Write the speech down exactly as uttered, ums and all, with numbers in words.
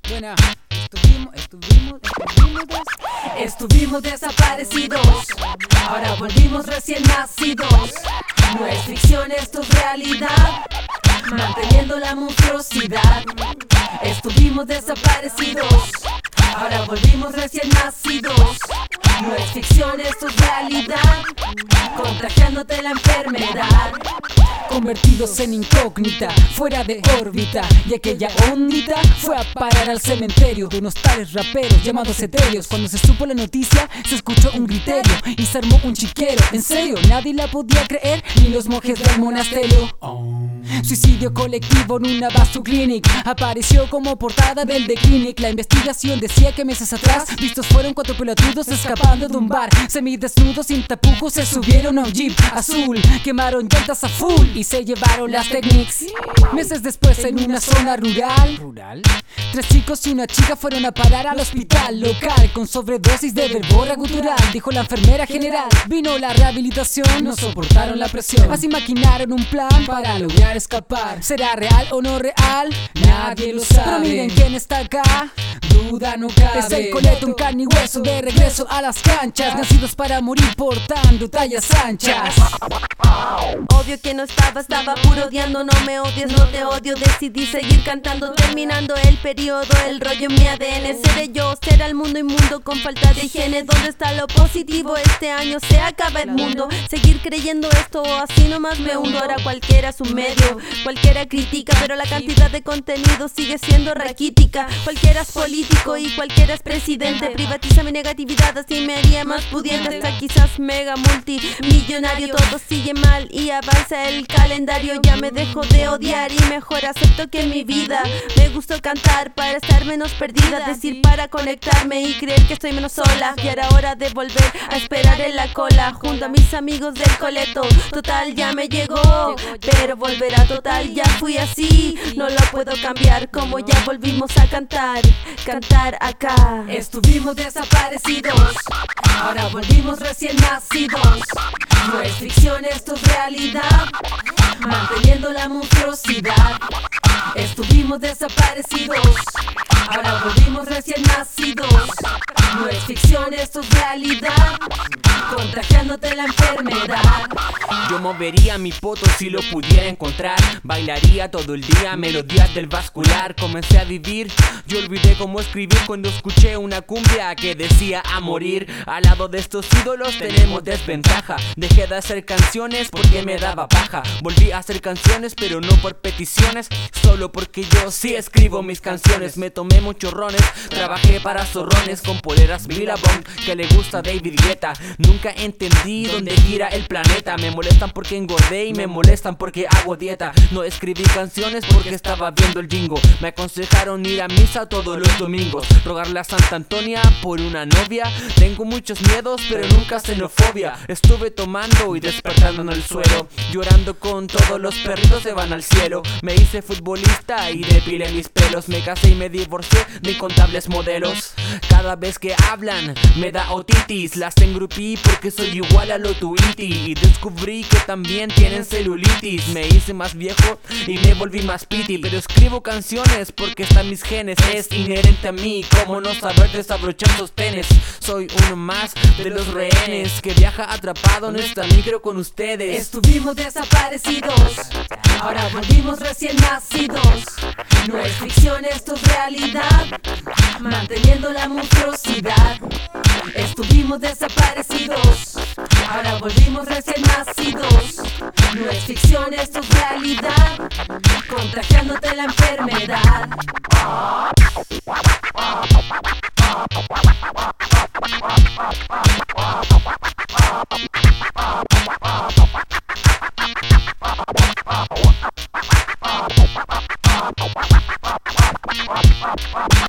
Buena, estuvimos, estuvimos, estuvimos des... Estuvimos desaparecidos, ahora volvimos recién nacidos. No es ficción, esto es realidad, manteniendo la monstruosidad. Estuvimos desaparecidos, ahora volvimos recién nacidos. No es ficción, esto es realidad, contagiándote la enfermedad. Convertidos en incógnita, fuera de órbita. Y aquella ondita fue a parar al cementerio de unos tales raperos llamados etéreos. Cuando se supo la noticia, se escuchó un griterio y se armó un chiquero. En serio, nadie la podía creer, ni los monjes del monasterio. Suicidio colectivo en una Bastu Clinic apareció como portada del The Clinic. La investigación decía que meses atrás vistos fueron cuatro pelotudos escapando de un bar. Semidesnudos sin tapujos se subieron a un jeep azul, quemaron llantas a full y se llevaron las techniques. Meses después en una zona rural, rural tres chicos y una chica fueron a parar al hospital local con sobredosis de verborra gutural. Dijo la enfermera general, vino la rehabilitación, no soportaron la presión. Así maquinaron un plan para lograr escapar. ¿Será real o no real? Nadie lo sabe. Pero miren quién está acá, duda no cabe. Es el coleto, un carne y hueso de regreso a las canchas, nacidos para morir portando tallas anchas. Obvio que no estaba, estaba puro odiando. No me odies, no te odio. Decidí seguir cantando, terminando el periodo. El rollo en mi A D N, seré yo, será el mundo inmundo con falta de higiene. ¿Dónde está lo positivo? Este año se acaba el mundo. Seguir creyendo esto o así nomás me hundo. Ahora cualquiera es un medio, cualquiera critica, pero la cantidad de contenido sigue siendo raquítica. Cualquiera es político y cualquiera es presidente. Privatiza mi negatividad, así me haría más pudiente. Hasta quizás mega multimillonario. Todo sigue mal y avanza el calendario. Ya me dejo de odiar y mejor acepto que en mi vida me gustó cantar para estar menos perdida, decir para conectarme y creer que estoy menos sola. Y era hora de volver a esperar en la cola junto a mis amigos del coleto. Total ya me llegó, pero volverá. Total ya fui así, no lo puedo cambiar. Como ya volvimos a cantar, cantar acá. Estuvimos desaparecidos, ahora volvimos recién nacidos. No es ficción, esto es realidad, manteniendo la monstruosidad. Estuvimos desaparecidos, ahora volvimos recién nacidos. No es ficción, esto es realidad, contagiándote la enfermedad. Yo movería mi poto si lo pudiera encontrar. Bailaría todo el día melodías del vascular. Comencé a vivir, yo olvidé cómo escribir cuando escuché una cumbia que decía a morir. Al lado de estos ídolos tenemos desventaja. Dejé de hacer canciones porque me daba paja. Volví a hacer canciones pero no por peticiones, solo porque yo sí escribo mis canciones. Me tomé muchos rones, trabajé para zorrones con poleras Billabong que le gusta David Guetta. Nunca entendí dónde gira el planeta. Me molestan porque engordé y me molestan porque hago dieta. No escribí canciones porque estaba viendo el jingo. Me aconsejaron ir a misa todos los domingos, rogarle a Santa Antonia por una novia. Tengo muchos miedos pero nunca xenofobia. Estuve tomando y despertando en el suelo, llorando con todos los perritos se van al cielo. Me hice futbolista y depilé mis pelos. Me casé y me divorcié de incontables modelos. Cada vez que hablan me da otitis. Las engrupí porque soy igual a lo tuiti y descubrí que también tienen celulitis. Me hice más viejo y me volví más piti, pero escribo canciones porque están mis genes. Es inherente a mí, como no saber desabrochar sostenes. Soy uno más de los rehenes que viaja atrapado en esta micro con ustedes. Estuvimos desaparecidos, ahora volvimos recién nacidos. No es ficción, esto es realidad, manteniendo la monstruosidad. Estuvimos desaparecidos, ahora volvimos recién nacidos. No es ficción, esto es realidad, contagiándote la enfermedad. Wow.